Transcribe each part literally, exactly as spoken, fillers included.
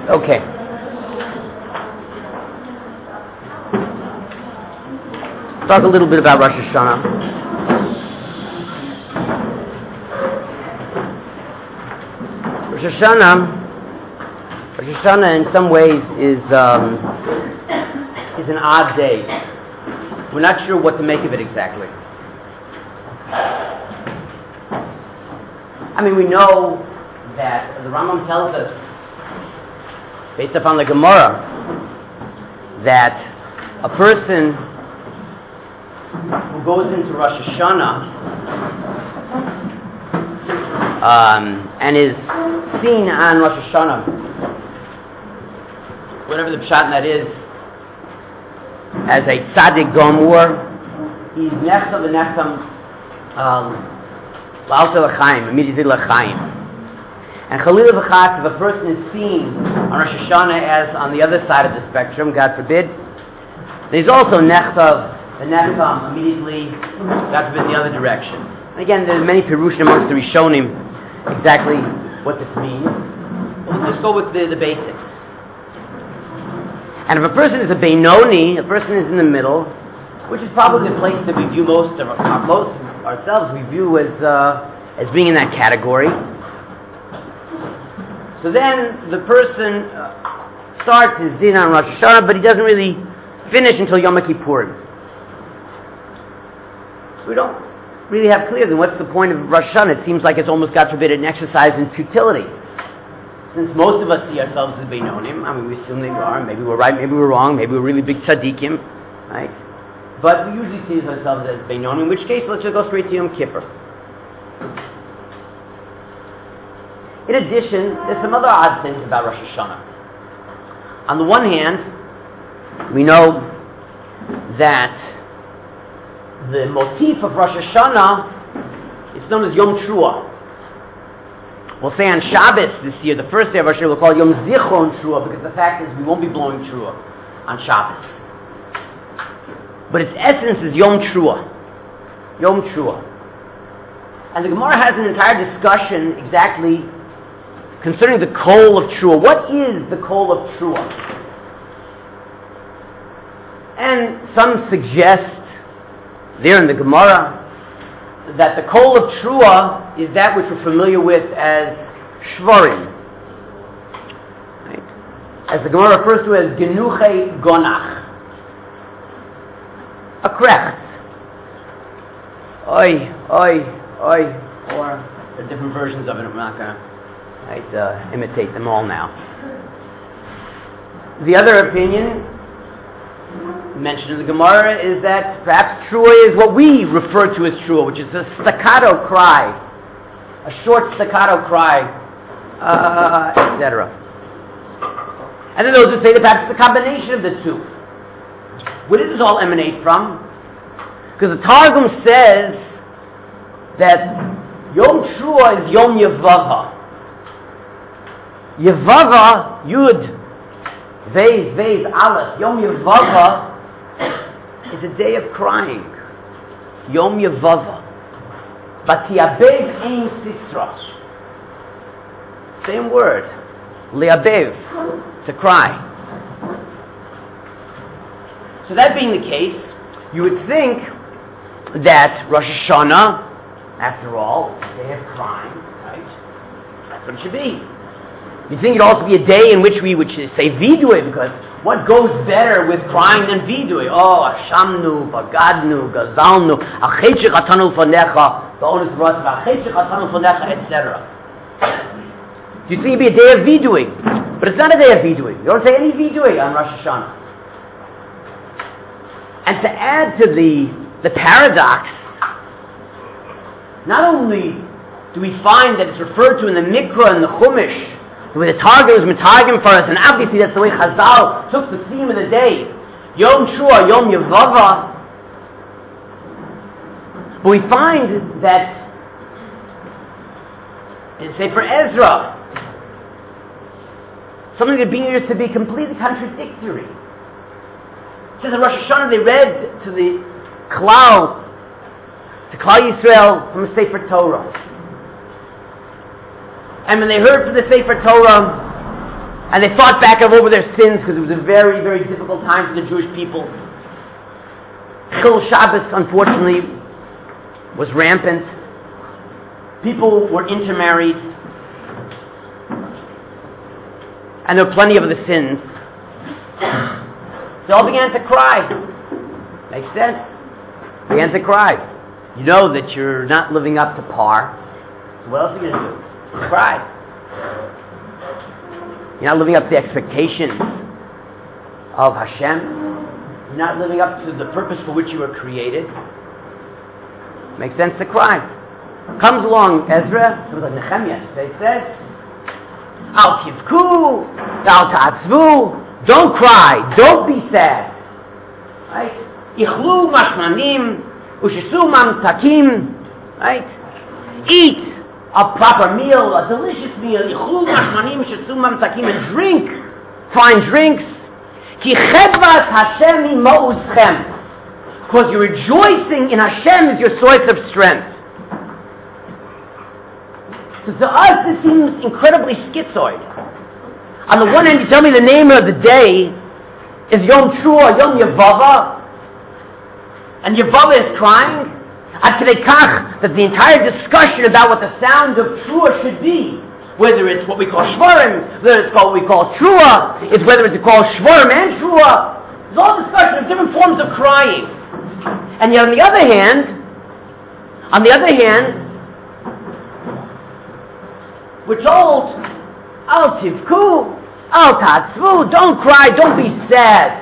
Okay. Talk a little bit about Rosh Hashanah. Rosh Hashanah, Rosh Hashanah in some ways is um, is an odd day. We're not sure what to make of it exactly. I mean, we know that the Rambam tells us, based upon the Gemara, that a person who goes into Rosh Hashanah um, and is seen on Rosh Hashanah, whatever the pshat in that is, as a tzaddik gomur, he's nechta v'nechtam l'alta l'chaim, immediately l'chaim. And Chalila v'chatz, if a person is seen on Rosh Hashanah as on the other side of the spectrum, God forbid, there's also nechta v'nechtam, immediately, God forbid, the other direction. And again, there's many perushim amongst the Rishonim exactly what this means. We'll just go with the, the basics. And if a person is a Beinoni, a person is in the middle, which is probably the place that we view most of our, most of ourselves, we view as uh, as being in that category. So then the person uh, starts his din on Rosh Hashanah, but he doesn't really finish until Yom Kippurim. So we don't really have clear then what's the point of Rosh Hashanah. It seems like it's almost, God forbid, an exercise in futility. Since most of us see ourselves as Beinonim, I mean, we assume they are, maybe we're right, maybe we're wrong, maybe we're really big tzaddikim, right? But we usually see ourselves as Beinonim, in which case, let's just go straight to Yom Kippur. In addition, there's some other odd things about Rosh Hashanah. On the one hand, we know that the motif of Rosh Hashanah is known as Yom Truah. We'll say on Shabbos this year, the first day of Rosh Hashanah, we'll call it Yom Zichron Truah, because the fact is we won't be blowing Truah on Shabbos. But its essence is Yom Truah. Yom Truah. And the Gemara has an entire discussion exactly concerning the Kol of Truah. What is the Kol of Truah? And some suggest there in the Gemara that the Kol of Truah is that which we're familiar with as Shvarim. Right? As the Gemara refers to as Genuchei Gonach. A krechts. Oi, oi, oi. Or there are different versions of it. I'm not going to right, uh, imitate them all now. The other opinion mentioned in the Gemara is that perhaps Truah is what we refer to as Truah, which is a staccato cry, a short staccato cry, uh, et cetera. And then those who say that perhaps it's a combination of the two. Where does this all emanate from? Because the Targum says that Yom Truah is Yom Yevava. Yevava, Yud, Vez, Vez, Aleph. Yom Yevava is a day of crying. Yom Yevava. Batiabev ein Sisra. Same word. Liabev. To cry. So that being the case, you would think that Rosh Hashanah, after all, is a day of crying, right? That's what it should be. You'd think it'd also be a day in which we would say vidui, because what goes better with crying than vidui? Oh, Ashamnu, Bagadnu, Gazalnu, Achetche Chatanu Fanecha, Ba'onis Ratzva, Achetche Chatanu Fanecha, et cetera. You'd think it'd be a day of vidui, but it's not a day of vidui. You don't say any vidui on Rosh Hashanah. And to add to the, the paradox, not only do we find that it's referred to in the Mikra and the Chumash, the way the Targum is Mitargum for us, and obviously that's the way Chazal took the theme of the day, Yom Truah, Yom Yevava. But we find that in Sefer Ezra, something that appears to be completely contradictory. It says in Rosh Hashanah they read to the Klal, to Klal Yisrael from the Sefer Torah. And when they heard from the Sefer Torah, And they thought back over their sins because it was a very, very difficult time for the Jewish people. Chil Shabbos, unfortunately, was rampant. People were intermarried. And there were plenty of other sins. They all began to cry. Makes sense. Began to cry. You know that you're not living up to par. So what else are you going to do? Cry. You're not living up to the expectations of Hashem. You're not living up to the purpose for which you were created. Makes sense to cry. Comes along Ezra, comes like Nehemiah, it says, Al tivku, al ta'atzvu, don't cry, don't be sad. Right? Ichlu mashmanim, ushisu mamtakim, right? Eat a proper meal, a delicious meal, ichlu mashmanim, ushisu mamtakim, and drink fine drinks. Ki chedvat Hashem ima'uzchem, because you're rejoicing in Hashem is your source of strength. So to us this seems incredibly schizoid. On the one hand you tell me the name of the day is Yom Trua, Yom Yavava, and Yavava is crying, ad kedei kach that the entire discussion about what the sound of Trua should be, whether it's what we call Shvarim, whether it's called what we call Trua, it's whether it's called Shvarim and Trua, there's all discussion of different forms of crying. And yet on the other hand, on the other hand, we're told, Al tivku, al ta'atzvu, don't cry, don't be sad.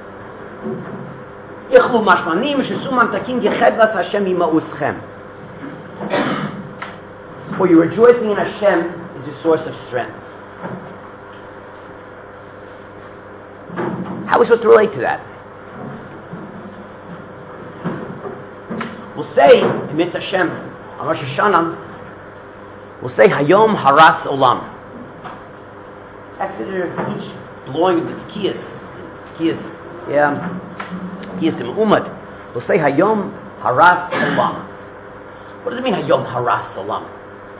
Ichlu mashmanim, shesu mamtakim, yechedvas Hashem ima'uschem. For your rejoicing in Hashem is your source of strength. How are we supposed to relate to that? We'll say, in Mitzvah Hashem, on Rosh Hashanah, we'll say, Hayom Haras Olam. After each blowing of the Tkiyas, Tkiyas, yeah, Tkiyas Tim Umat, we'll say, Hayom Haras Olam. What does it mean, Hayom Haras Olam?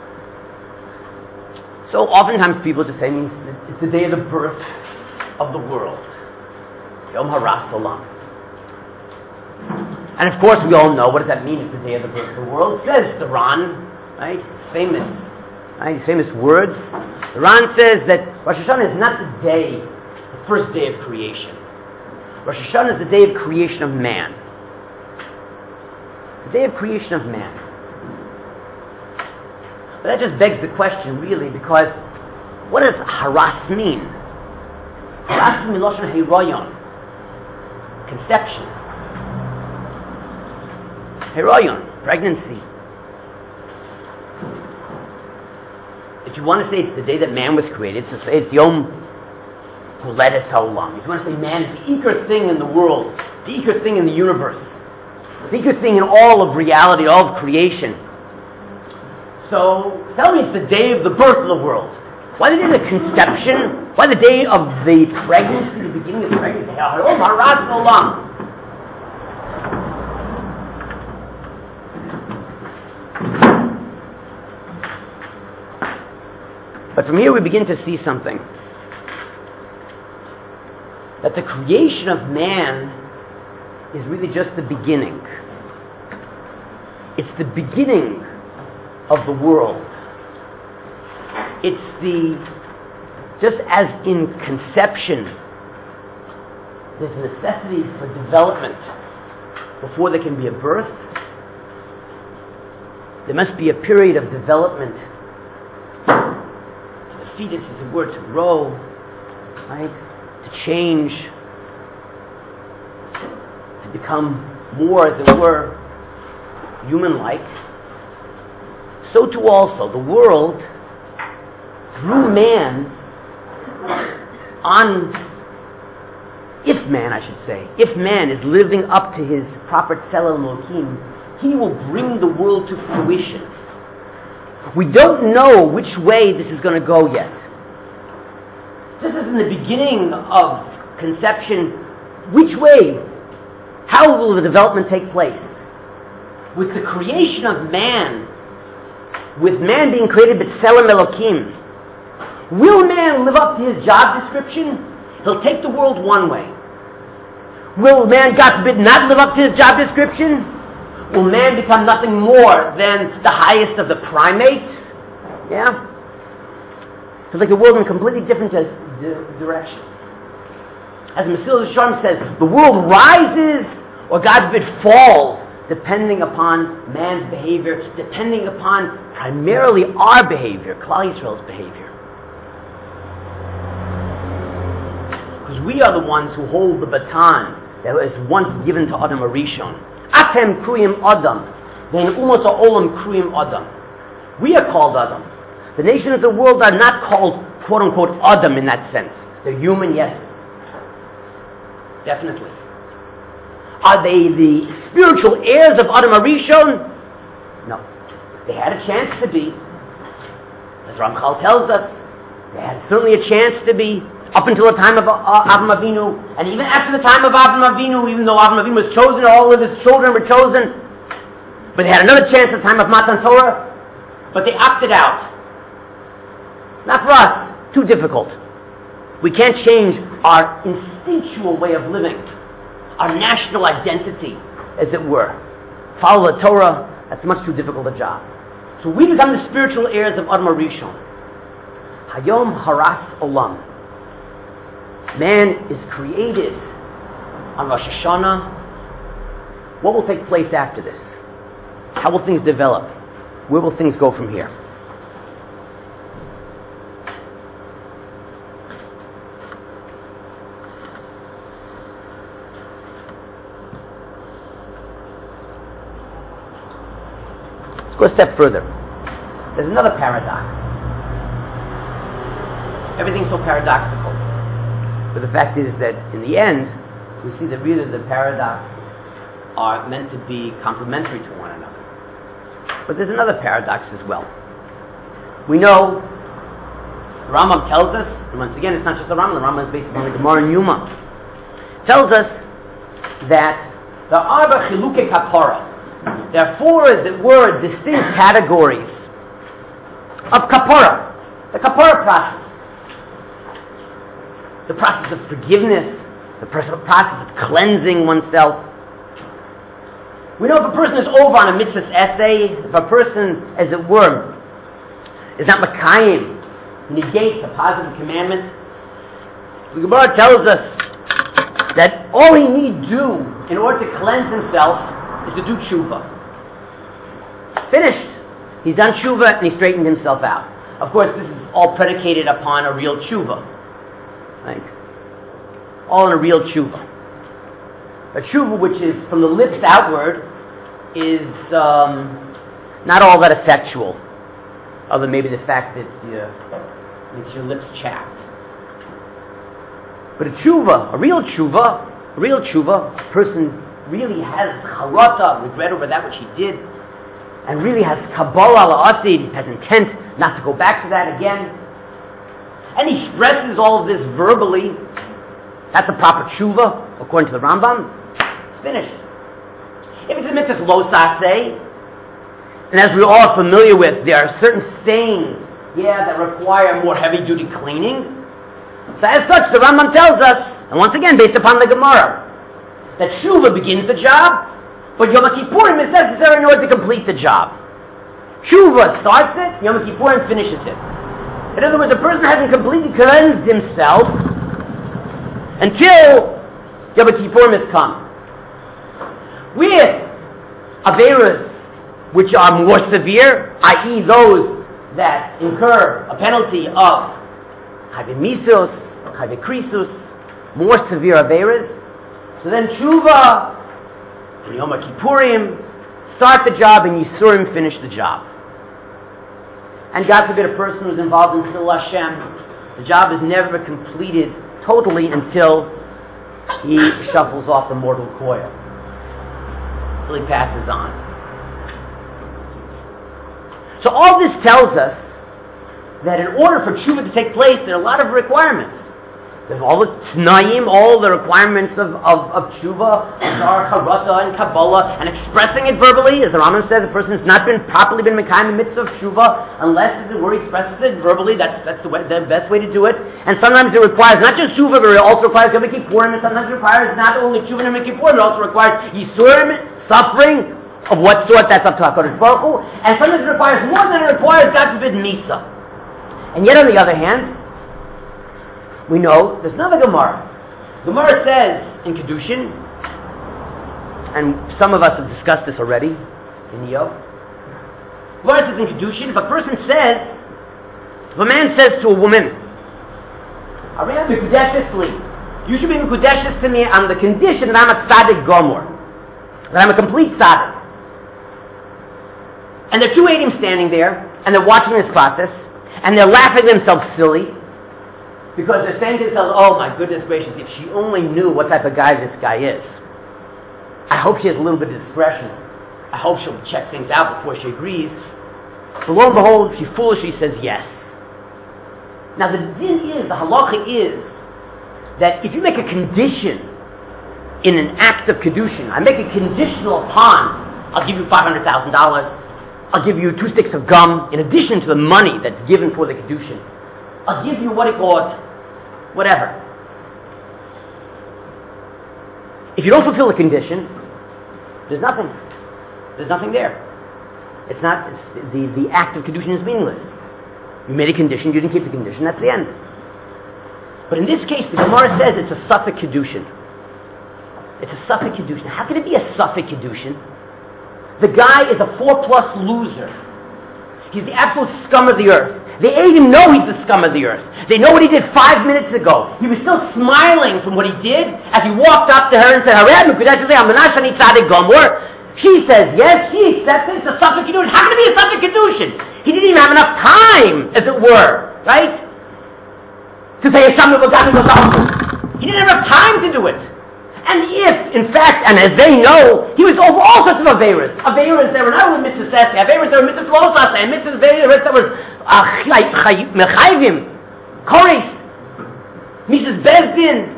So oftentimes people just say, it means it's the day of the birth of the world. Hayom Haras Olam. And of course we all know, what does that mean, it's the day of the birth of the world? It says, the Ran, right, it's famous, right, these famous words. The Ran says that Rosh Hashanah is not the day, the first day of creation. Rosh Hashanah is the day of creation of man. It's the day of creation of man. But that just begs the question, really, because what does haras mean? Haras means Lashon Hirayon, conception. Hirayon, pregnancy. If you want to say it's the day that man was created, so say it's Yom Huledes Haolam. If you want to say man is the ikar thing in the world, the ikar thing in the universe, the ikar thing in all of reality, all of creation. So tell me it's the day of the birth of the world. Why the day of the conception? Why the day of the pregnancy, the beginning of the pregnancy? Hayom Haras Olam. But from here we begin to see something. That the creation of man is really just the beginning. It's the beginning of the world. It's the, just as in conception, there's a necessity for development before there can be a birth, there must be a period of development. Fetus is a word to grow, right? To change, to become more, as it were, human-like. So too also, the world, through man, on, if man, I should say, if man is living up to his proper Tzelem Elokim, he will bring the world to fruition. We don't know which way this is going to go yet. This is in the beginning of conception. Which way? How will the development take place? With the creation of man, with man being created b'tzelem Elokim, Will man live up to his job description? He'll take the world one way. Will man, God forbid, not live up to his job description? Will man become nothing more than the highest of the primates? Yeah? It's like the world in a completely different di- di- direction. As Mesilas Yesharim says, the world rises or, God forbid, falls depending upon man's behavior, depending upon primarily our behavior, Klal Yisrael's behavior. Because we are the ones who hold the baton that was once given to Adam Arishon. Atem kruyim Adam, vein umos ha'olam kruyim Adam. We are called Adam. The nations of the world are not called, quote unquote, Adam in that sense. They're human, yes. Definitely. Are they the spiritual heirs of Adam Arishon? No. They had a chance to be. As Ramchal tells us, they had certainly a chance to be. Up until the time of uh, Avram Avinu, and even after the time of Avram Avinu, even though Avram Avinu was chosen, all of his children were chosen, but they had another chance at the time of Matan Torah, but they opted out. It's not for us. Too difficult. We can't change our instinctual way of living, our national identity, as it were. Follow the Torah, that's much too difficult a job. So we become the spiritual heirs of Adam Arishon. Hayom Haras Olam. Man is created on Rosh Hashanah. What will take place after this? How will things develop? Where will things go from here? Let's go a step further. There's another paradox. Everything's so paradoxical. But the fact is that in the end, we see that really the paradoxes are meant to be complementary to one another. But there's another paradox as well. We know, the Rambam tells us, and once again it's not just the Rambam, the Rambam is based on the Gemara and Yuma, tells us that the Arba Chiluke Kapara, there are four, as it were, distinct categories of Kapara, the Kapara process. The process of forgiveness, the process of cleansing oneself. We know if a person is over on a mitzvah's essay, if a person, as it were, is not Makayim, negates a positive commandment, the Gemara tells us that all he need do in order to cleanse himself is to do tshuva. Finished. He's done tshuva and he straightened himself out. Of course, this is all predicated upon a real tshuva. Right? All in a real tshuva. A tshuva which is from the lips outward is um, not all that effectual, other than maybe the fact that uh, makes your lips chapped. But a tshuva, a real tshuva, a real tshuva, a person really has charata, regret over that which he did, and really has kabbalah la'asid, has intent not to go back to that again. And he stresses all of this verbally. That's a proper tshuva, according to the Rambam. It's finished. If it's a mitzvah lo saseh, and as we all are familiar with, there are certain stains, yeah, that require more heavy-duty cleaning. So as such, the Rambam tells us, and once again based upon the Gemara, that tshuva begins the job, but Yom Kippurim is necessary in order to complete the job. Tshuva starts it, Yom Kippurim finishes it. In other words, a person hasn't completely cleansed himself until Yom Kippurim has come. With Averas, which are more severe, that is those that incur a penalty of Chayve Misos, Chayve Krisus, more severe Averas. So then Tshuva and Yom Kippurim start the job and Yisurim finish the job. And God forbid a person who's involved in Chillul Hashem, the job is never completed totally until he shuffles off the mortal coil, until he passes on. So all this tells us that in order for tshuva to take place, there are a lot of requirements. There's all the t'nayim, all the requirements of, of, of tshuva, zar, charata, and kabbalah, and expressing it verbally, as the Rambam says, a person has not been properly been mekayim in mitzvah of tshuva, unless, as it were, he expresses it verbally. That's that's the, way, the best way to do it. And sometimes it requires not just tshuva, but it also requires Yom Kippurim, and sometimes it requires not only tshuva and Yom Kippurim, it also requires yisurim, suffering, of what sort, that's up to HaKadosh Baruch Hu, and sometimes it requires more than it requires, God forbid, misa. And yet, on the other hand, we know there's another Gemara. Gemara says in Kedushin, and some of us have discussed this already in Yov. Gemara says in Kedushin, if a person says, if a man says to a woman, "Arei mikudeshes li," you should be mikudeshes to me on the condition that I'm a tzaddik gomor, that I'm a complete tzaddik. And there are two Eidim standing there, and they're watching this process, and they're laughing themselves silly, because they're saying to themselves, oh my goodness gracious, if she only knew what type of guy this guy is. I hope she has a little bit of discretion. I hope she'll check things out before she agrees. But lo and behold, she foolishly says yes. Now the din is, the halacha is, that if you make a condition in an act of kedushin, I make a conditional upon, I'll give you five hundred thousand dollars, I'll give you two sticks of gum, in addition to the money that's given for the kedushin. I'll give you what it called, whatever. If you don't fulfill the condition, there's nothing. There's nothing there. It's not, it's, the, the act of kedushin is meaningless. You made a condition, you didn't keep the condition, that's the end. But in this case, the Gemara says it's a safek kedushin. It's a safek kedushin. How can it be a safek kedushin? The guy is a four-plus loser. He's the absolute scum of the earth. The Eidim know he's the scum of the earth. They know what he did five minutes ago. He was still smiling from what he did as he walked up to her and said, she says yes, she accepts it, it's a safek kedushin. How can it be a safek kedushin? He didn't even have enough time, as it were, right? To say, he didn't have enough time to do it. And if, in fact, and as they know, he was over all sorts of Averas. Averas that were not only mitzvahs saseh, Averas that were mitzvahs lo saseh, and mitzvahs Averas that were mechayvim, Kores, Missus Bezdin.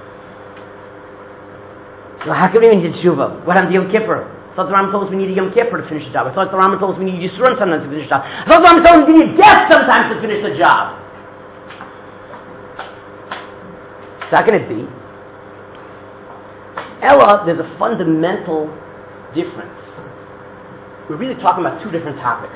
So how come we need tshuva? What happened to Yom Kippur? I thought the Rambam told us we need a Yom Kippur to finish the job. I thought the Rambam told us we need Yisurim sometimes to finish the job. I thought the Rambam told us we need death sometimes to finish the job. So how can it be? Ella, there's a fundamental difference. We're really talking about two different topics.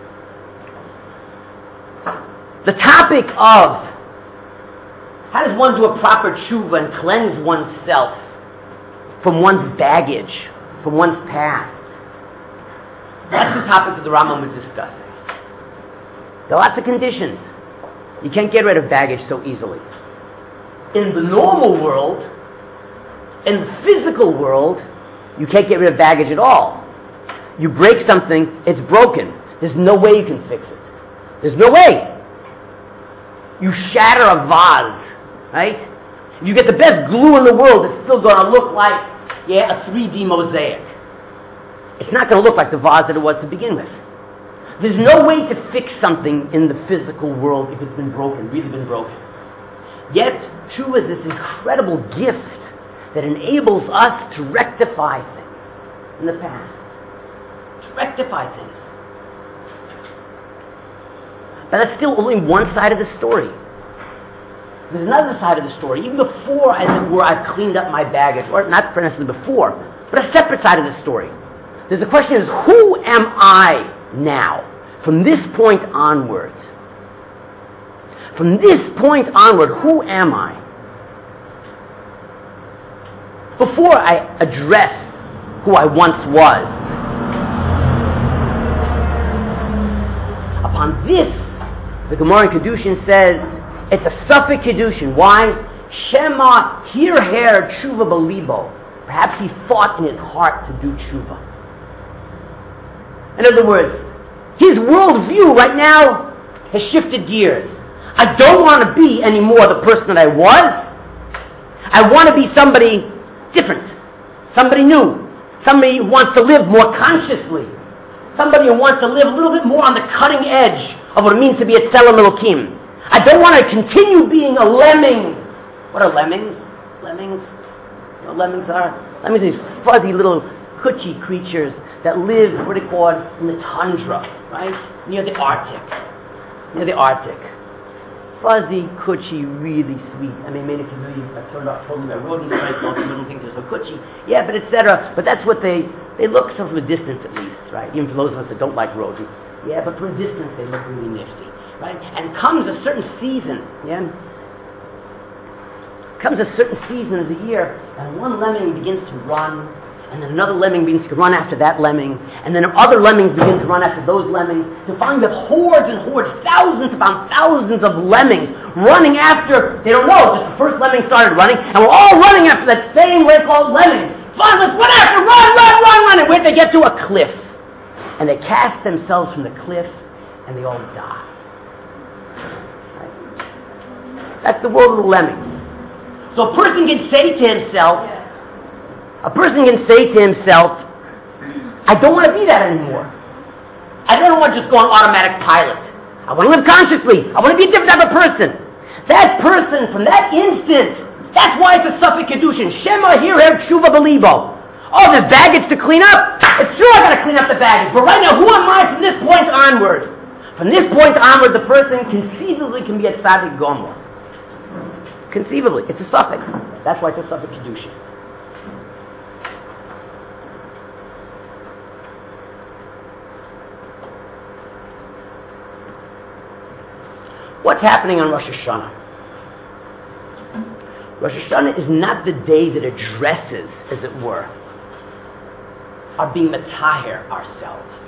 The topic of how does one do a proper tshuva and cleanse oneself from one's baggage, from one's past. That's the topic that the Rambam was discussing. There are lots of conditions. You can't get rid of baggage so easily. In the normal world, in the physical world, you can't get rid of baggage at all. You break something, it's broken. There's no way you can fix it. There's no way. You shatter a vase, right? If you get the best glue in the world, it's still going to look like, yeah, a three D mosaic. It's not going to look like the vase that it was to begin with. There's no way to fix something in the physical world if it's been broken, really been broken. Yet, tshuva is this incredible gift that enables us to rectify things in the past. To rectify things. But that's still only one side of the story. There's another side of the story. Even before, as it were, I've cleaned up my baggage, or not necessarily before, but a separate side of the story. There's the question is, who am I now? From this point onwards. From this point onward, who am I? Before I address who I once was, upon this, the Gemara in Kedushin says, it's a safek Kedushin. Why? Shema hirher tshuva balibo. Perhaps he thought in his heart to do tshuva. In other words, his worldview right now has shifted gears. I don't want to be anymore the person that I was. I want to be somebody different, somebody new, somebody who wants to live more consciously, somebody who wants to live a little bit more on the cutting edge of what it means to be a Tzelem Elokim. I don't want to continue being a lemming What are lemmings? Lemmings, you know, lemmings are lemmings are these fuzzy little coochie creatures that live, what do they call it, in the tundra, right? Near the Arctic. Near the Arctic. Fuzzy, coochie, really sweet. I mean, maybe if you really I told, I told them about rodents, right? Most people don't think they're so coochie. Yeah, but et cetera. But that's what they, they look, so from a distance at least, right? Even for those of us that don't like rodents. Yeah, but from a distance they look really nifty, right? And comes a certain season, yeah? Comes a certain season of the year, and one lemming begins to run, and then another lemming begins to run after that lemming, and then other lemmings begin to run after those lemmings, to find that hordes and hordes, thousands upon thousands of lemmings running after, they don't know, just the first lemming started running, and we're all running after that same way called lemmings. Fine, let's run after, run, run, run, run, and where'd they get to? A cliff. And they cast themselves from the cliff, and they all die. Right? That's the world of the lemmings. So a person can say to himself, a person can say to himself, I don't want to be that anymore. I don't want to just go on automatic pilot. I want to live consciously. I want to be a different type of person. That person, from that instant, that's why it's a suffix kedushin. Shema hirev tshuva belibo. Oh, there's baggage to clean up? It's true I got to clean up the baggage. But right now, who am I from this point onward? From this point onward, the person conceivably can be a tzaddik gomer. Conceivably. It's a suffix. That's why it's a suffix kedushin. What's happening on Rosh Hashanah? Rosh Hashanah is not the day that addresses, as it were, our being matahir ourselves.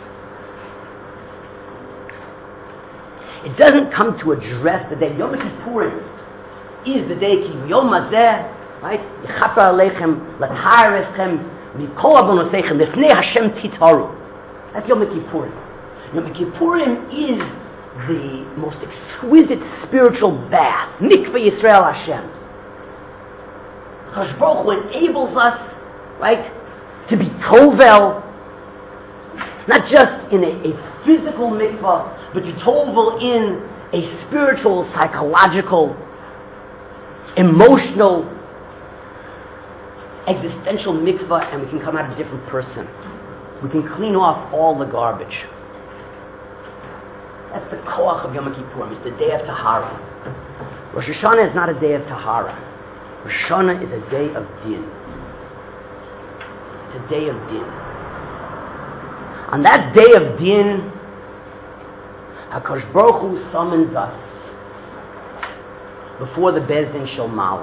It doesn't come to address the day. Yom Kippurim is the day ki Yom Hazeh, right? Yechaper aleichem, latahir eschem, mikol avonosechem, lefnei Hashem titaru. That's Yom Kippurim. Yom Kippurim is the most exquisite spiritual bath. Mikveh Yisrael Hashem. Kadosh Baruch Hu enables us, right, to be tovel, not just in a, a physical mikvah, but to tovel in a spiritual, psychological, emotional, existential mikvah, and we can come out a different person. We can clean off all the garbage. That's the koach of Yom Kippurim. It's the day of Tahara. Rosh Hashanah is not a day of Tahara. Rosh Hashanah is a day of din. It's a day of din. On that day of din, HaKadosh Baruch Hu summons us before the Beis Din Shel Ma'ala.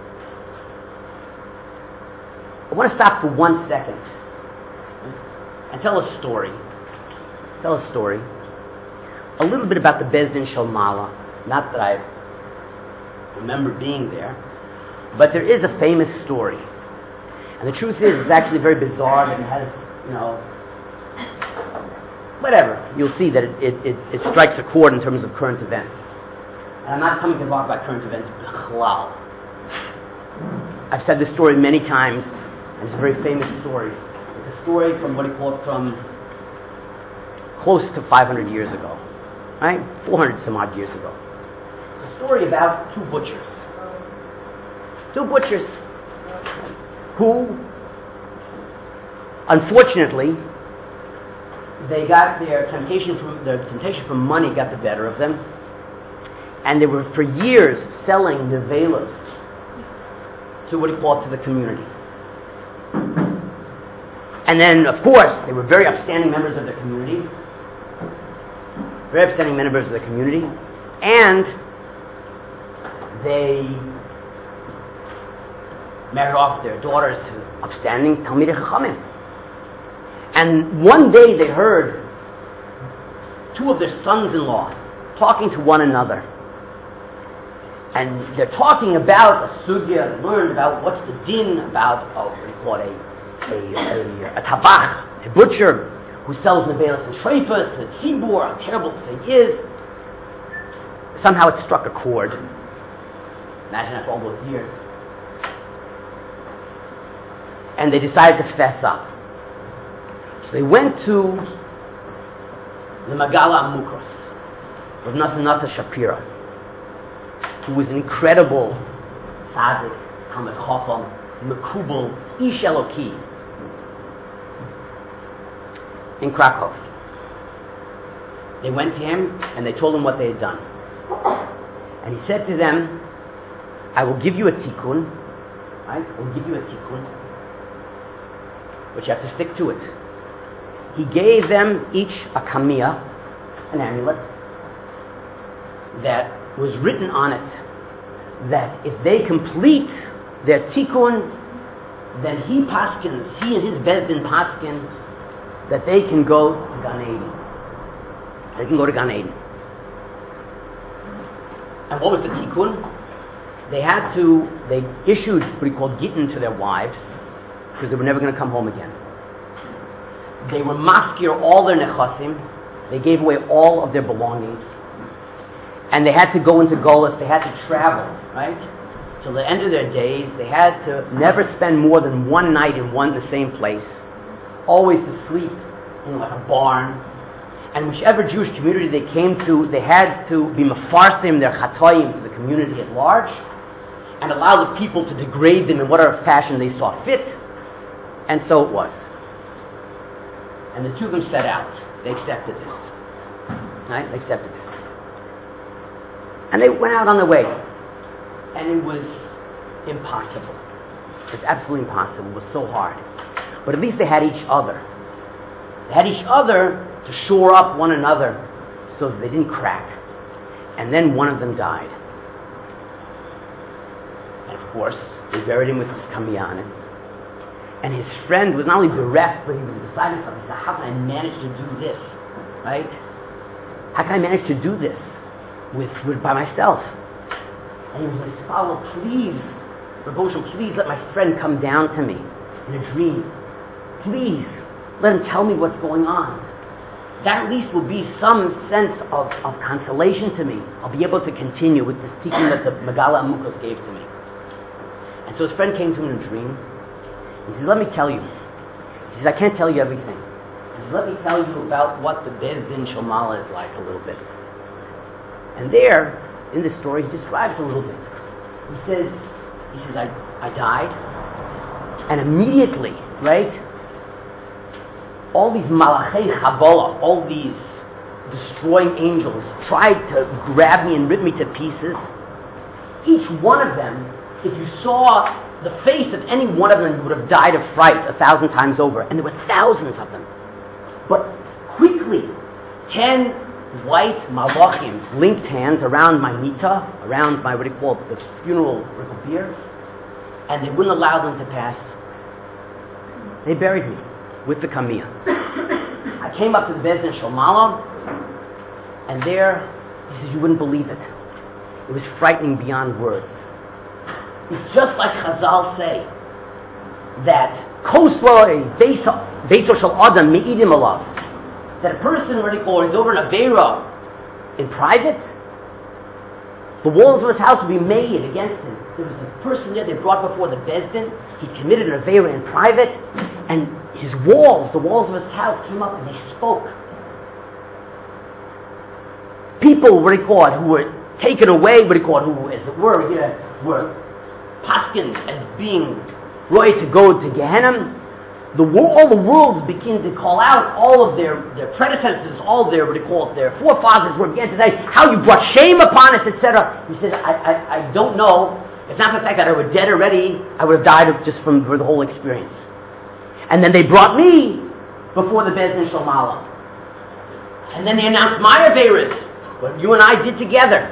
I want to stop for one second and tell a story. Tell a story. A little bit about the Beis Din Shel Ma'ala. Not that I remember being there, but there is a famous story. And the truth is, it's actually very bizarre, and it has, you know, whatever. You'll see that it, it, it, it strikes a chord in terms of current events. And I'm not coming to talk about current events, b'chlal. I've said this story many times, and it's a very famous story. It's a story from what do you call it, from close to five hundred years ago. Right? four hundred some odd years ago. It's a story about two butchers. Two butchers who, unfortunately, they got their temptation from their temptation for money got the better of them, and they were for years selling nevelas to what do you call it, to the community. And then, of course, they were very upstanding members of the community. Very upstanding members of the community, and they married off their daughters to upstanding Talmidei Chachamim. And one day they heard two of their sons-in-law talking to one another, and they're talking about a sugya. They learned about what's the din about oh, what do you call it, a a, a, a tabach, a butcher who sells nevelas and shreifas, the tzibur, how terrible the thing is. Somehow it struck a chord. Imagine after all those years. And they decided to fess up. So they went to the Megala Amukos, Rav Nosson Nata Shapira, who was an incredible tzaddik, Talmid Chacham, Mekubal, Ish Eloki in Krakow. They went to him and they told him what they had done. And he said to them, I will give you a tikkun, right? I will give you a tikkun, but you have to stick to it. He gave them each a kamiyah, an amulet, that was written on it that if they complete their tikkun, then he paskins, he and his bezdin paskin, that they can go to Gan Eden. They can go to Gan Eden. And what was the tikkun? They had to, they issued what he called gittin to their wives, because they were never going to come home again. They were mafkir all their nechasim. They gave away all of their belongings. And they had to go into Golis. They had to travel, right? Till the end of their days. They had to never spend more than one night in one the same place. Always to sleep in like a barn. And whichever Jewish community they came to, they had to be mefarsim their chatoim to the community at large, and allow the people to degrade them in whatever fashion they saw fit. And so it was. And the two of them set out. They accepted this. Right? They accepted this. And they went out on their way. And it was impossible. It was absolutely impossible. It was so hard. But at least they had each other. They had each other to shore up one another so that they didn't crack. And then one of them died. And of course, they buried him with his kamiyah. And his friend was not only bereft, but he was beside himself. He said, how can I manage to do this? Right? How can I manage to do this with, with by myself? And he was like, Spalo, please, Rav Osho, please let my friend come down to me in a dream. Please, let him tell me what's going on. That at least will be some sense of, of consolation to me. I'll be able to continue with this teaching that the Megala Amukos gave to me. And so his friend came to him in a dream. He says, let me tell you. He says, I can't tell you everything. He says, let me tell you about what the Bezdin Shomala is like a little bit. And there, in this story, he describes a little bit. He says, he says, I, I died, and immediately, right, all these Malachei Chabola, all these destroying angels tried to grab me and rip me to pieces. Each one of them, if you saw the face of any one of them, you would have died of fright a thousand times over. And there were thousands of them. But quickly, ten white malachim linked hands around my mita, around my, what do you call it, the funeral recupier, and they wouldn't allow them to pass. They buried me with the kamiyah. I came up to the Bezdin Shomala, and there, he says, you wouldn't believe it. It was frightening beyond words. It's just like Chazal say that Kosloi Beito Shel Adam Me'idim Alav, that a person, what do you call it, is over an Aveira in private, the walls of his house would be made against him. There was a person there they brought before the Bezdin. He committed an Aveira in private, and his walls, the walls of his house, came up and they spoke. People, what do you call it, who were taken away, what do you call it, who, as it were, you know, were paskin as being roy to go to Gehenna, the all the worlds begin to call out, all of their, their predecessors, all their, what do you call it, their forefathers were began to say, how you brought shame upon us, et cetera. He says, I, I, I don't know. It's not the fact that I were dead already, I would have died of just from for the whole experience. And then they brought me before the Bezdin Shomala. And then they announced my Aveiros, what you and I did together.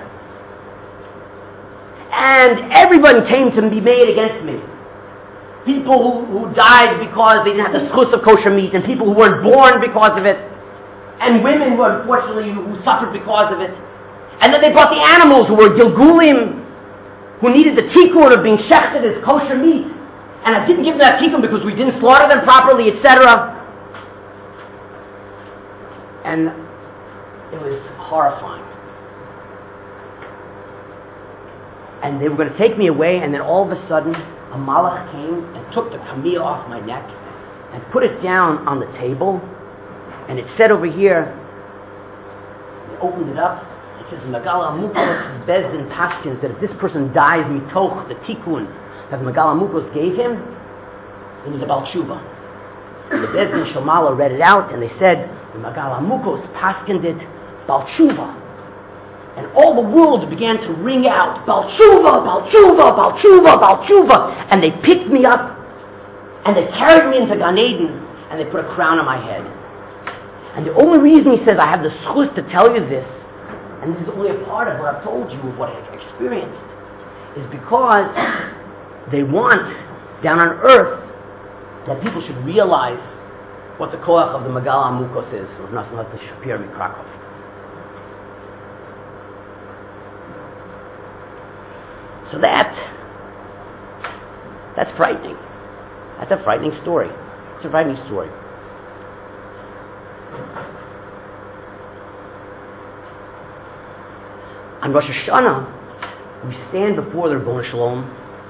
And everyone came to be made against me. People who, who died because they didn't have the schutz of kosher meat, and people who weren't born because of it, and women who unfortunately who suffered because of it. And then they brought the animals who were Gilgulim, who needed the tikkun of being shechted as kosher meat. And I didn't give them that tikkun because we didn't slaughter them properly, et cetera. And it was horrifying. And they were going to take me away, and then all of a sudden, a malach came and took the kamiyah off my neck and put it down on the table, and it said over here, they opened it up, It says, Megal HaMukos Bezdin Paskins, that if this person dies mitoch the tikkun that Megal HaMukos gave him, then he's a Baal Tshuva. And the Bezdin Shomala read it out, and they said, Megal HaMukos Paskind it, Baal Tshuva. And all the world began to ring out, Baal Tshuva, Baal Tshuva, Baal Tshuva, Baal Tshuva. And they picked me up, and they carried me into Gan Eden, and they put a crown on my head. And the only reason he says I have the schus to tell you this, and this is only a part of what I've told you, of what I experienced, is because they want, down on earth, that people should realize what the koach of the Megal HaMukos is, or nothing like the Shapir Mikrakov. So that, that's frightening. That's a frightening story. It's a frightening story. On Rosh Hashanah, we stand before the Ribono Shel Olam.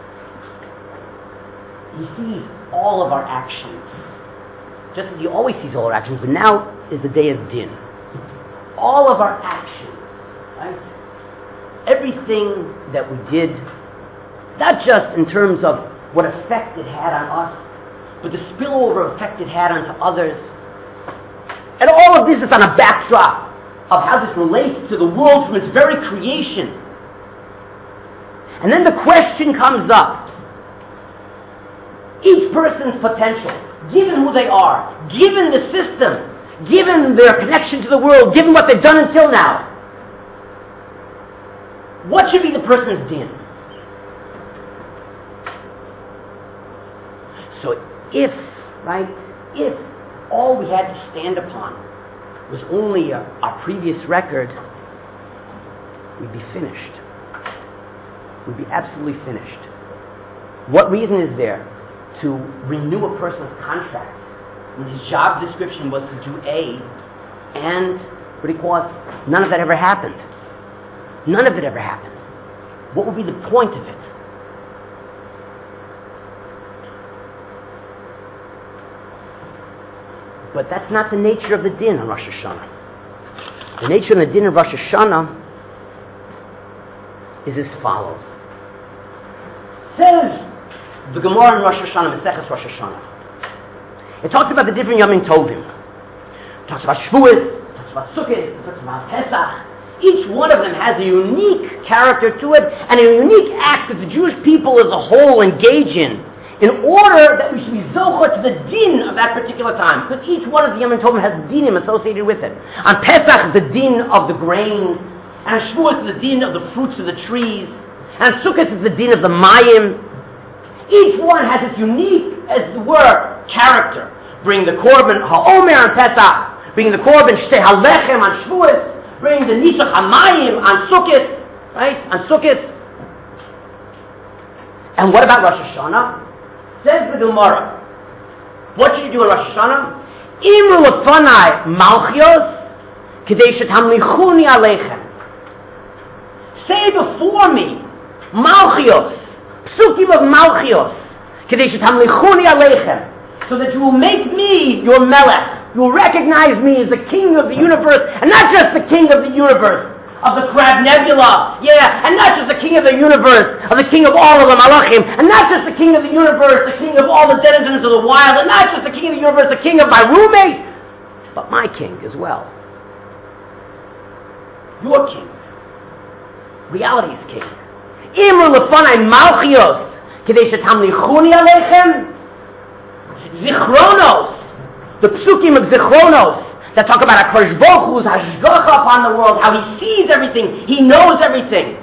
He sees all of our actions, just as he always sees all our actions, but now is the day of Din. All of our actions, right? Everything that we did, not just in terms of what effect it had on us, but the spillover effect it had onto others. And all of this is on a backdrop of how this relates to the world from its very creation. And then the question comes up. Each person's potential, given who they are, given the system, given their connection to the world, given what they've done until now, what should be the person's din? So if, right, if all we had to stand upon was only a, our previous record, we'd be finished. We'd be absolutely finished. What reason is there to renew a person's contract when his job description was to do A, and, what do you call it, none of that ever happened? None of it ever happened. What would be the point of it? But that's not the nature of the din on Rosh Hashanah. The nature of the din of Rosh Hashanah is as follows. Says the Gemara in Rosh Hashanah, Maseches Rosh Hashanah. It talks about the different Yomim Tovim. It talks about Shavuos, it talks about Sukkot, it talks about Pesach. Each one of them has a unique character to it and a unique act that the Jewish people as a whole engage in, in order that we should be zochah to the din of that particular time. Because each one of the Yom Tovim has dinim associated with it. On Pesach is the din of the grains, and on Shavuos is the din of the fruits of the trees, and on Sukkot is the din of the mayim. Each one has its unique, as it were, character. Bring the korban ha'omer on Pesach, bring the korban shtei halechem on Shavuos, bring the nisach hamayim on Sukkot, right? On Sukkot. And what about Rosh Hashanah? Says the Gemara, what should you do on Rosh Hashanah? Imru lefanai malchios k'dei shetamlichuni aleichem. Say before me, malchios, psukim of malchios, k'dei shetamlichuni aleichem, so that you will make me your melech. You will recognize me as the king of the universe, and not just the king of the universe of the Crab Nebula, yeah, and not just the king of the universe, of the king of all of the Malachim, and not just the king of the universe, the king of all the denizens of the wild, and not just the king of the universe, the king of my roommate, but my king as well. Your king. Reality's king. Imru lefanai malchios, k'dei shetamlichuni aleichem. Zichronos, the psukim of Zichronos, that talk about HaKadosh Baruch Hu's hashgacha upon the world, how he sees everything, he knows everything.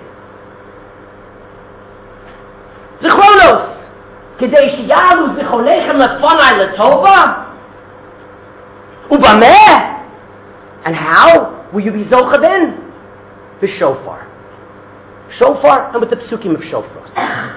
Zichronos, k'dei sheyalu zichronechem lefanai letova, ubameh, and how will you be zocha then? The shofar. Shofar, and with the psukim of shofars.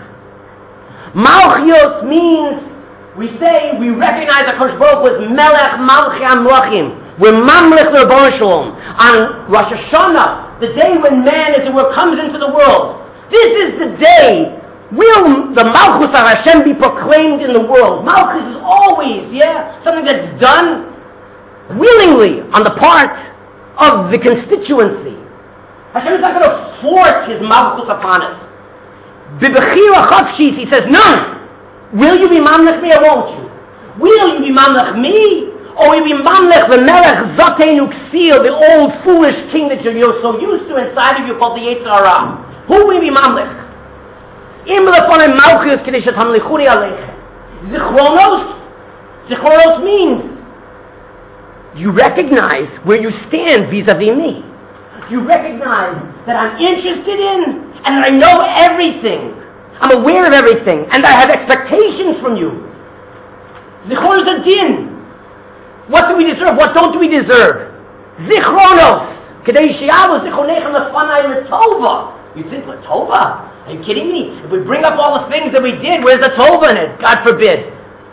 Malchios means, we say, we recognize that HaKadosh Baruch Hu is Melech Malchi HaMelachim. We're Mamlech L'Ribono Shel Olam. On Rosh Hashanah, the day when man, as it were, comes into the world, this is the day will the Malchus of Hashem be proclaimed in the world. Malchus is always, yeah, something that's done willingly on the part of the constituency. Hashem is not going to force His malchus upon us. B'bechira chafshis, He says, none. Will you be mamlech me or won't you? Will you be mamlech me? Or will you be mamlech the melech zateinu ksil, the old foolish king that you're so used to inside of you called the Yetzer Hara? Who will you be mamlech? Im lefonei malchus kedei shetamlichuni aleichem. Zichronos. Zichronos means you recognize where you stand vis-a-vis me. You recognize that I'm interested in and that I know everything. I'm aware of everything and I have expectations from you. Zichronos adin. What do we deserve? What don't we deserve? Zichronos. Kedei sheyavu zichronechem lefanai letova. You think letova? Are you kidding me? If we bring up all the things that we did, where's the tova in it? God forbid.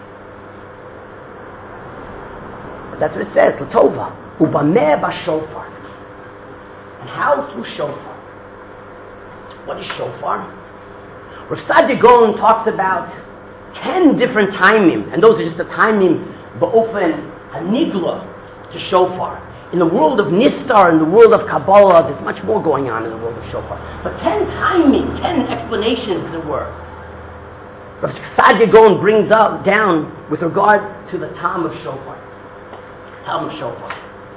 That's what it says, Latova. Ubameh b'shofar. And how? Through shofar. What is shofar? Rav Saadia Gaon talks about ten different timim, and those are just the timim ba'ofen hanigla to shofar. In the world of Nistar, in the world of Kabbalah, there's much more going on in the world of shofar. But ten timing, ten explanations, as it were. Rav Saadia Gaon brings up down with regard to the time of shofar. Time of shofar.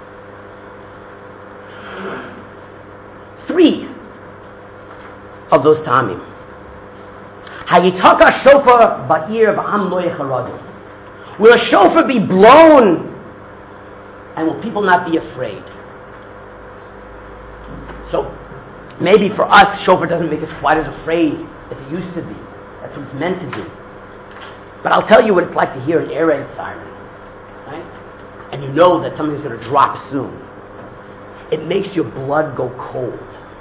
Three of those tamim. Hayitaka shofar ba'ir ba'am lo yecharadu. Will a shofar be blown and will people not be afraid? So maybe for us shofar doesn't make us quite as afraid as it used to be. That's what it's meant to do. But I'll tell you what it's like to hear an air raid siren, right? And you know that something's going to drop soon. It makes your blood go cold.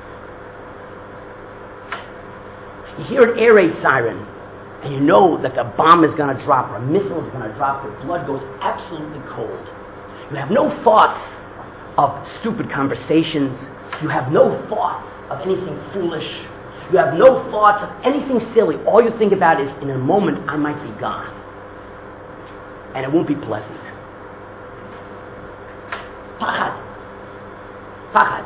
You hear an air raid siren, and you know that a bomb is going to drop or a missile is going to drop. Your blood goes absolutely cold. You have no thoughts of stupid conversations. You have no thoughts of anything foolish. You have no thoughts of anything silly. All you think about is, in a moment, I might be gone. And it won't be pleasant. Pachad. Pachad.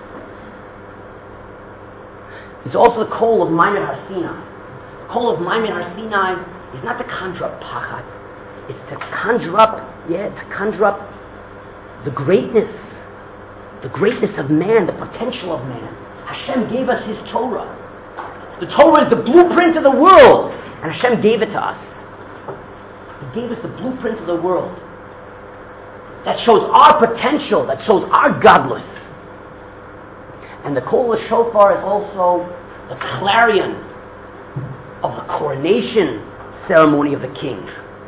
It's also the call of Maimon Har Sinai. The call of Maimon Har Sinai is not to conjure up pachad. It's to conjure up, yeah, to conjure up the greatness, the greatness of man, the potential of man. Hashem gave us His Torah. The Torah is the blueprint of the world, and Hashem gave it to us. He gave us the blueprint of the world. That shows our potential, that shows our godless. And the Kol HaShofar is also the clarion of the coronation ceremony of the king.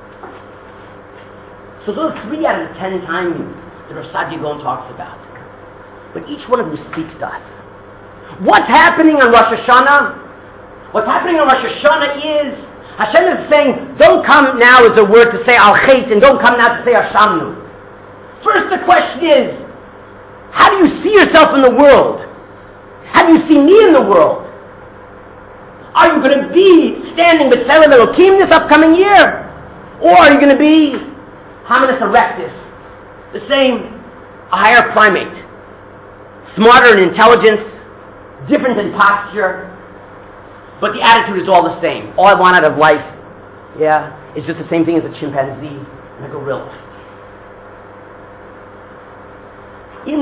So those are three out of the ten times that Rav Saadia Gaon talks about. But each one of them speaks to us. What's happening on Rosh Hashanah? What's happening on Rosh Hashanah is Hashem is saying, don't come now as a word to say Al Chait, and don't come now to say Hashamnu. First the question is, how do you see yourself in the world? How do you see me in the world? Are you going to be standing B'Tselem Elokim this upcoming year? Or are you going to be Hominus erectus, the same, a higher primate, smarter in intelligence, different in posture, but the attitude is all the same. All I want out of life, yeah, is just the same thing as a chimpanzee and a gorilla. On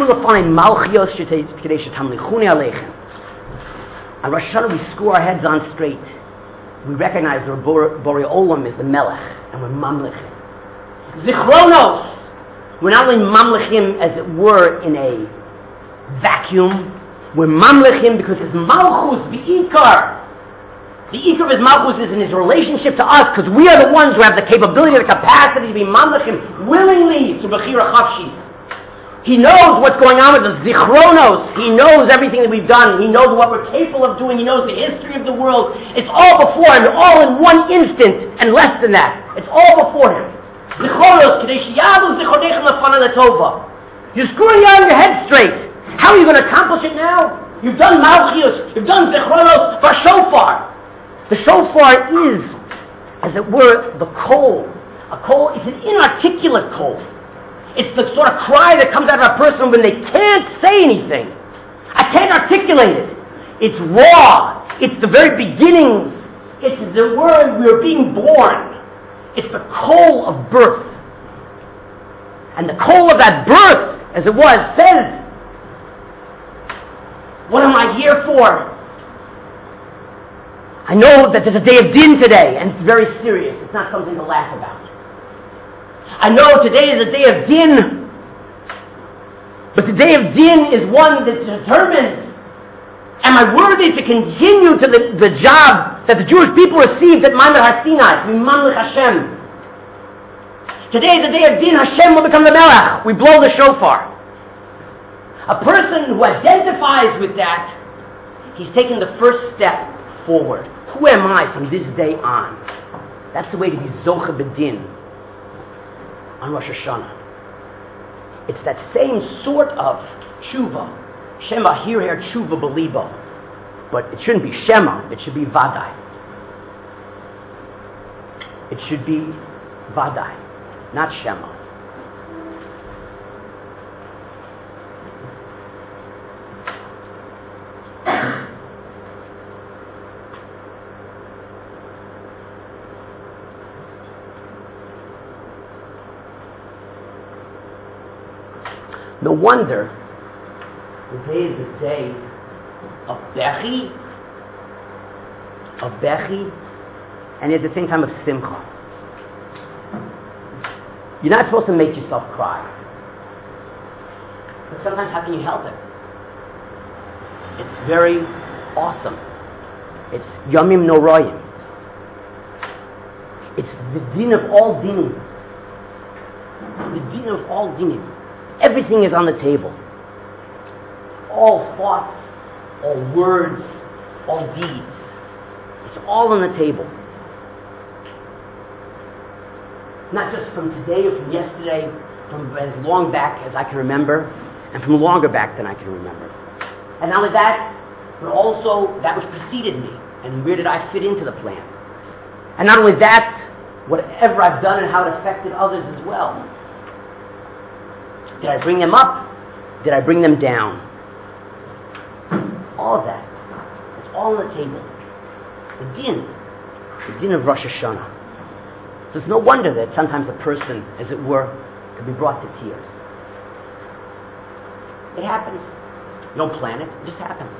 Rosh Hashanah we screw our heads on straight. We recognize that Borei Olam is the Melech, and we're Mamlechim. Zichronos, we're not only Mamlechim as it were in a vacuum, we're Mamlechim because His Malchus, the Ikar, the Ikar of His Malchus is in His relationship to us, because we are the ones who have the capability, the capacity to be Mamlechim willingly through Bechira Chavshis. He knows what's going on with the Zichronos. He knows everything that we've done. He knows what we're capable of doing. He knows the history of the world. It's all before Him, all in one instant, and less than that. It's all before Him. Zichronos, Kedei sheyavu zichronechem lefanai letova. You're screwing on your head straight. How are you going to accomplish it now? You've done Malchios. You've done Zichronos for Shofar. The Shofar is, as it were, the kol. A kol is an inarticulate kol. It's the sort of cry that comes out of a person when they can't say anything. I I can't articulate it. It's raw. It's the very beginnings. It's the word we're being born. It's the coal of birth. And the coal of that birth, as it was, says, what am I here for? I know that there's a day of din today, and it's very serious. It's not something to laugh about. I know today is a day of din, but the day of din is one that determines, am I worthy to continue to the, the job that the Jewish people received at Ma'amad Har Sinai, to be Mamlech Hashem? Today is the day of din. Hashem will become the Melech. We blow the shofar. A person who identifies with that, he's taking the first step forward. Who am I from this day on? That's the way to be Zocha B'Din on Rosh Hashanah. It's that same sort of tshuva. Shema Hirher Tshuva Belibo. But it shouldn't be Shema, it should be Vadai. It should be Vadai, not Shema. No wonder today is a day of Bechi, of Bechi, and at the same time of Simcha. You're not supposed to make yourself cry. But sometimes how can you help it? It's very awesome. It's Yomim Noraim. It's the din of all dinim. The din of all dinim. Everything is on the table. All thoughts, all words, all deeds. It's all on the table. Not just from today or from yesterday, from as long back as I can remember, and from longer back than I can remember. And not only that, but also that which preceded me, and where did I fit into the plan. And not only that, whatever I've done and how it affected others as well. Did I bring them up? Did I bring them down? All of that. It's all on the table. The din. The din of Rosh Hashanah. So it's no wonder that sometimes a person, as it were, could be brought to tears. It happens. You don't plan it. It just happens.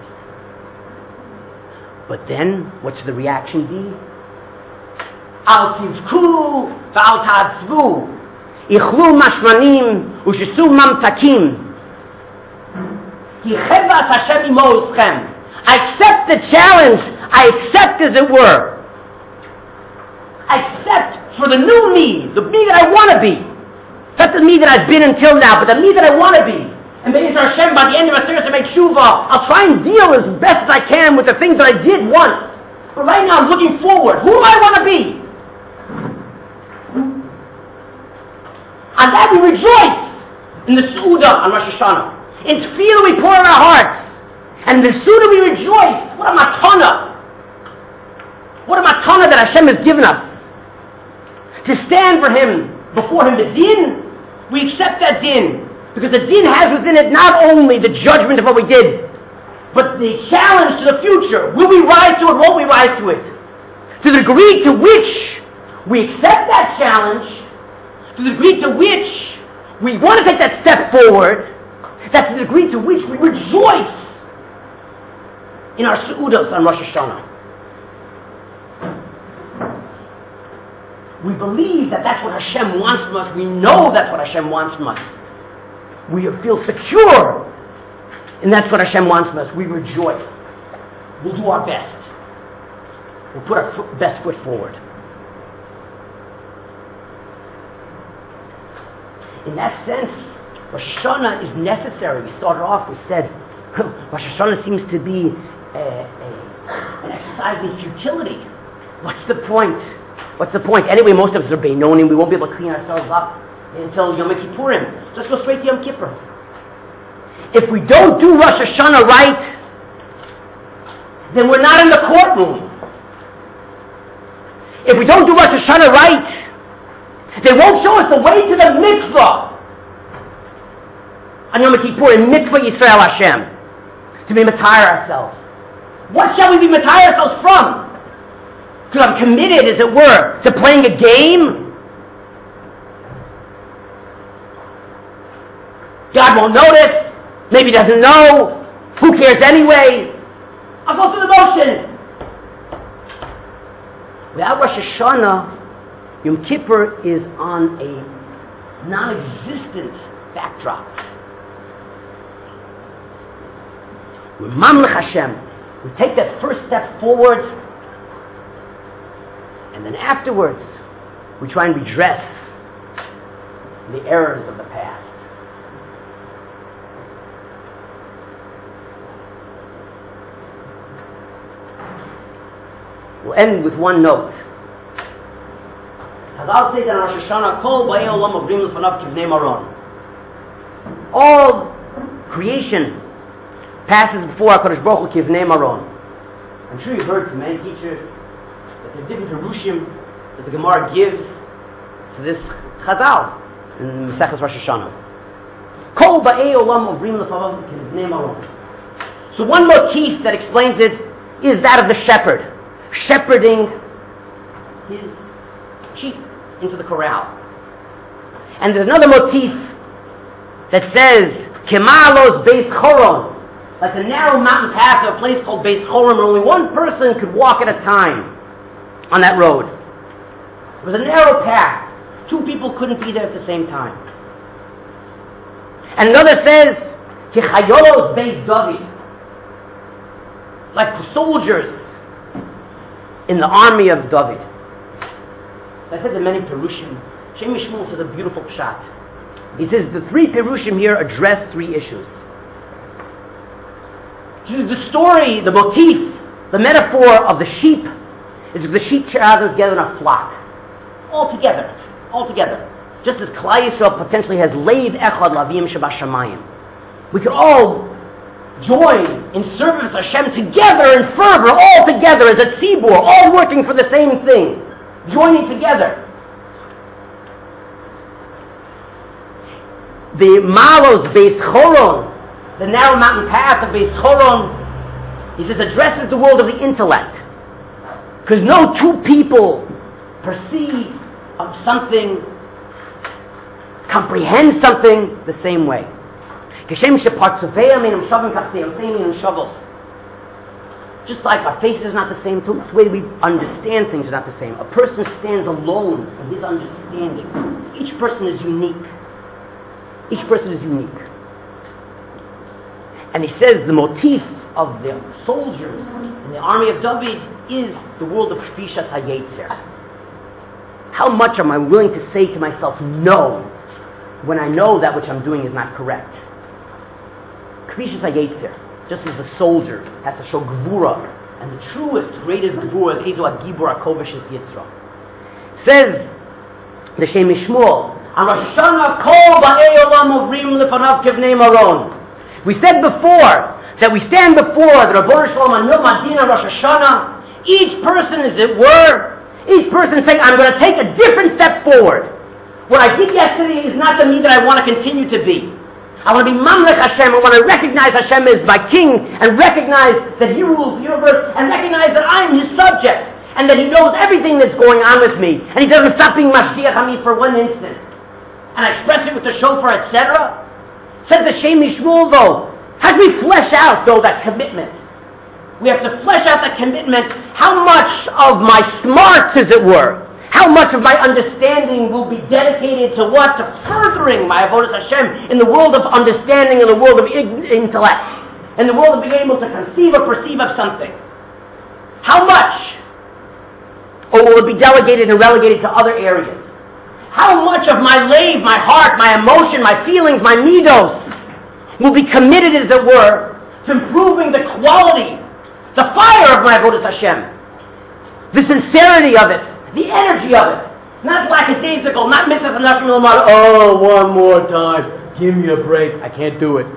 But then, what should the reaction be? Al tivku v'al ta'atzvu. Ichlu mashmanim u'shisu mamtakim. Ki chevas Hashem imo ischem. I accept the challenge. I accept, as it were. I accept for the new me, the me that I want to be. Not the me that I've been until now, but the me that I want to be. And maybe Hashem, by the end of a series to make tshuva, I'll try and deal as best as I can with the things that I did once. But right now I'm looking forward. Who do I want to be? On that we rejoice in the Su'udah on Rosh Hashanah. In Tefillah we pour in our hearts. And in the Su'udah we rejoice. What a matana. What a matana that Hashem has given us. To stand for Him, before Him, the din, we accept that din. Because the din has within it not only the judgment of what we did, but the challenge to the future. Will we rise to it? Won't we rise to it? To the degree to which we accept that challenge, to the degree to which we want to take that step forward, that's the degree to which we rejoice in our Su'udas on Rosh Hashanah. We believe that that's what Hashem wants from us. We know that's what Hashem wants from us. We feel secure, and that's what Hashem wants from us. We rejoice. We'll do our best. We'll put our foot, best foot forward. In that sense, Rosh Hashanah is necessary. We started off, we said, Rosh Hashanah seems to be a, a, an exercise in futility. What's the point? What's the point? Anyway, most of us are Beinonim. We won't be able to clean ourselves up until Yom Kippurim. So let's go straight to Yom Kippur. If we don't do Rosh Hashanah right, then we're not in the courtroom. If we don't do Rosh Hashanah right, they won't show us the way to the mikvah on Yom Kippur, in Mikvah Yisrael Hashem. to be matire ourselves. What shall we be matire ourselves from? Because I'm committed, as it were, to playing a game. God won't notice. Maybe he doesn't know. Who cares anyway? I'll go through the motions. Without Rosh Hashanah, Yom Kippur is on a non-existent backdrop. We're Mamlech Hashem. We take that first step forward, and then afterwards, we try and redress the errors of the past. We'll end with one note. Chazal say that on Rosh Hashanah, Kol Ba'ei Olam Ovrim L'fanav Kivnei Maron. All creation passes before HaKadosh Baruch Hu Kivnei Maron. I'm sure you've heard from many teachers that there are different Perushim that the Gemara gives to this Chazal in Maseches Rosh Hashanah. Kol Ba'ei Olam Ovrim L'fanav Kivnei Maron. So one motif that explains it is that of the shepherd, shepherding his sheep into the corral. And there's another motif that says, Kemalos Beis Choron, like the narrow mountain path of a place called Beis Choron, where only one person could walk at a time on that road. It was a narrow path. Two people couldn't be there at the same time. And another says, Kechayolos Beis David, like soldiers in the army of David. So I said to many Perushim, Shem Mishmul says a beautiful pshat. He says the three Perushim here address three issues. The story, the motif, the metaphor of the sheep is if the sheep gather together in a flock. All together. All together. Just as Klal Yisrael potentially has Leiv Echad Lavim Shabashamayim. We could all join in service of Hashem together in fervor, all together as a tzibur, all working for the same thing, joining together. The Malos Beis Choron, the narrow mountain path of Beis Choron, he says addresses the world of the intellect, because no two people perceive of something, comprehend something the same way. Just like our faces are not the same, the way we understand things are not the same. A person stands alone in his understanding. Each person is unique. Each person is unique. And he says the motif of the soldiers in the army of David is the world of Kfishas HaYetzer. How much am I willing to say to myself no when I know that which I'm doing is not correct? Kfishas HaYetzer, just as the soldier has to show Gvura, and the truest, greatest Gvura is Ezo HaGibor HaKovesh Es Yitzra. Says the Shem Mishmul, on Rosh Hashanah, Kol Ba'ei Olam Ovrim L'fanav Kivnei Maron. We said before that we stand before the Rabbanu Shalom on Yom Hadin on Rosh Hashanah. Each person, as it were, each person saying, I'm going to take a different step forward. What I did yesterday is not the me that I want to continue to be. I want to be Mamlech Hashem. I want to recognize Hashem as my king and recognize that He rules the universe and recognize that I am His subject and that He knows everything that's going on with me and He doesn't stop being Mashgiach on me for one instant. And I express it with the shofar, et cetera. Says the Shem Mishmul, though, as we flesh out, though, that commitment, we have to flesh out that commitment. How much of my smarts, as it were, how much of my understanding will be dedicated to what? To furthering my avodas Hashem in the world of understanding, in the world of intellect, in the world of being able to conceive or perceive of something. How much? Or will it be delegated and relegated to other areas? How much of my lave, my heart, my emotion, my feelings, my midos will be committed, as it were, to improving the quality, the fire of my avodas Hashem, the sincerity of it, the energy of it, not lackadaisical, not Missus Anashim Lamar. Oh, one more time, give me a break, I can't do it.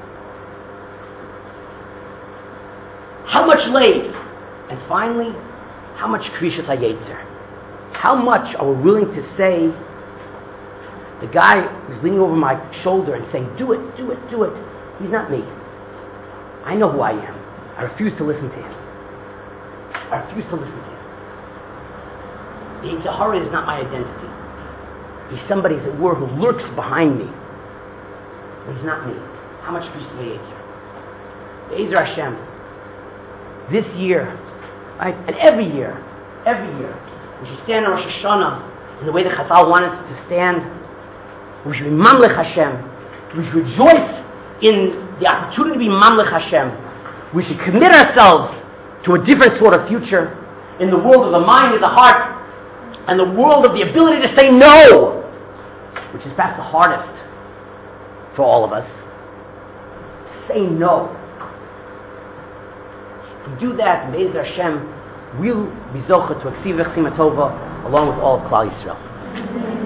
How much lave? And finally, how much Krishas HaYetzer? How much are we willing to say, the guy who's leaning over my shoulder and saying, do it, do it, do it, he's not me. I know who I am. I refuse to listen to him. I refuse to listen to him. The Yetzer Hara is not my identity. He's somebody, as it were, who lurks behind me. But he's not me. How much use of the Yetzer? Be'ezer Hashem. This year, right, and every year, every year, we should stand on Rosh Hashanah in the way that Chazal wanted us to stand. We should be Mamlech Hashem. We should rejoice in the opportunity to be Mamlech Hashem. We should commit ourselves to a different sort of future in the world of the mind and the heart and the world of the ability to say no, which is perhaps the hardest for all of us. To say no. If we do that, Be'ezer Hashem, we'll be zocher to Aksiv V'Chsima Tova along with all of Klal Yisrael.